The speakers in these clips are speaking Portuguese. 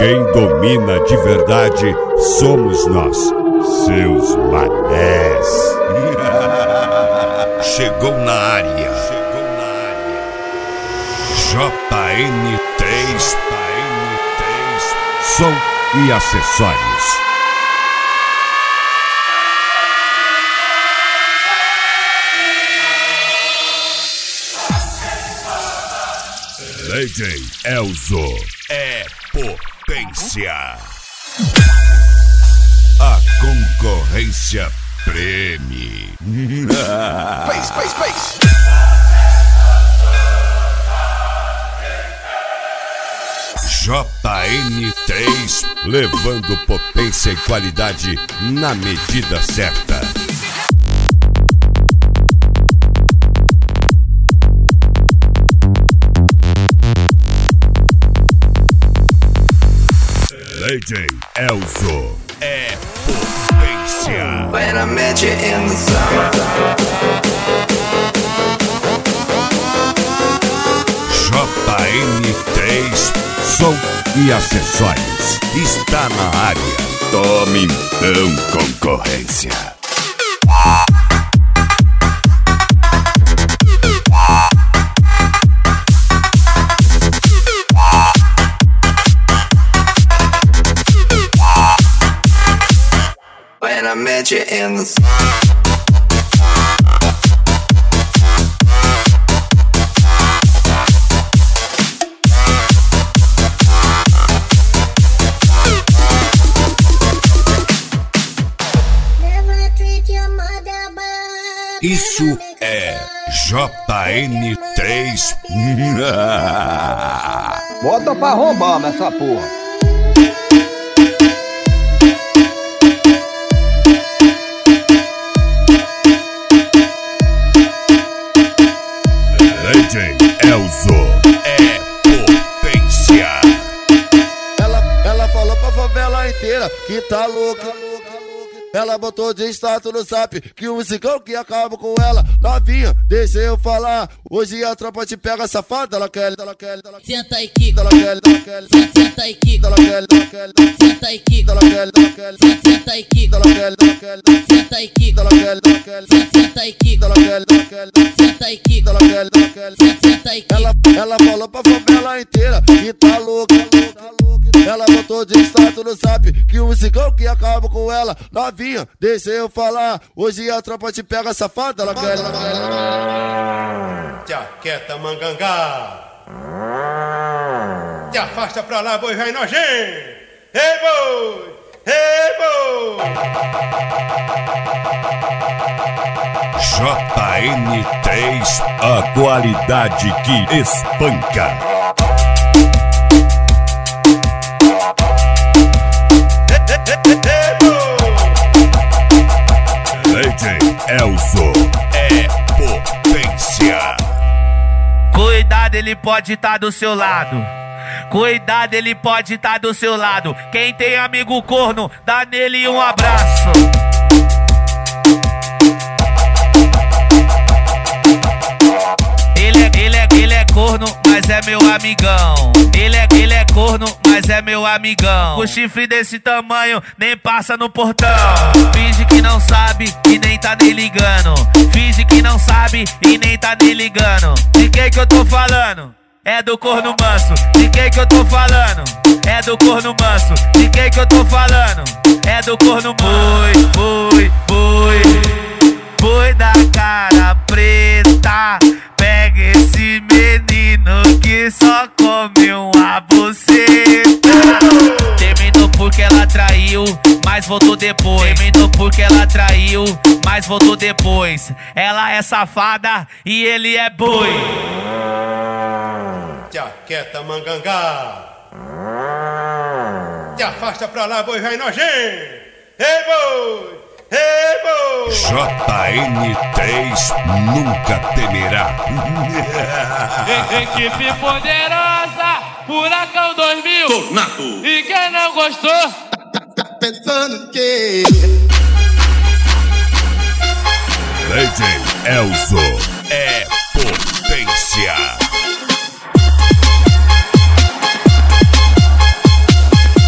Quem domina de verdade somos nós, seus manés. Chegou na área. JN3, som e acessórios. DJ Elzo é potência. A concorrência preme. Space. JN3, levando potência e qualidade na medida certa. DJ Elzo é potência. When I met you in the summer. JN3, som e acessórios, está na área. Tome então, concorrência. When I met you in the Isso é JN3. Bota pra arrombar nessa porra. DJ Elzo é potência. Ela falou pra favela inteira que tá louca. Ela botou de status no zap que o musicão que acaba com ela. Novinha, deixa eu falar. Hoje a tropa te pega safada. Ela quer. Senta e quica. Ela quer. Senta e quica. Ela quer. Senta e quica. Ela quer. Senta e quica. Ela quer. Senta e quica. Ela quer. Senta e quica. Ela quer. Senta e quica. Ela quer. Senta e quica. Ela falou pra favela inteira que tá louca. Ela botou de status no zap que o musicão que acaba com ela. Novinha, deixa eu falar. Hoje a tropa te pega safada. Ela quer. Jaqueta mangangá. Te afasta pra lá, boi velho nojento. Ei, boi! Ei, boi! JN3, a qualidade que espanca. DJ Elzo é potência. Cuidado, ele pode estar do seu lado. Cuidado, ele pode estar do seu lado. Quem tem amigo corno, dá nele um abraço. Ele é corno, mas é meu amigão. Ele é corno, mas é meu amigão. Com chifre desse tamanho, nem passa no portão. Finge que não sabe e nem tá nem ligando. Finge que não sabe e nem tá nem ligando. De quem que eu tô falando? É do corno manso. De quem que eu tô falando? É do corno manso. De quem que eu tô falando? É do corno manso. Boi da cara preta. Pega esse menino que só come uma buceta. Terminou porque ela traiu, mas voltou depois. Terminou porque ela traiu, mas voltou depois. Ela é safada e ele é boi. Jaqueta mangangá. Te afasta pra lá, boi velho nojento. Ei, boi! Ei, boi! JN3 nunca temerá. Equipe poderosa, Furacão 2000. Tornado. E quem não gostou? Tá pensando que DJ Elzo é potência.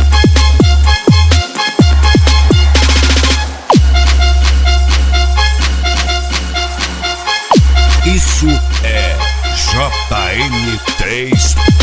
NT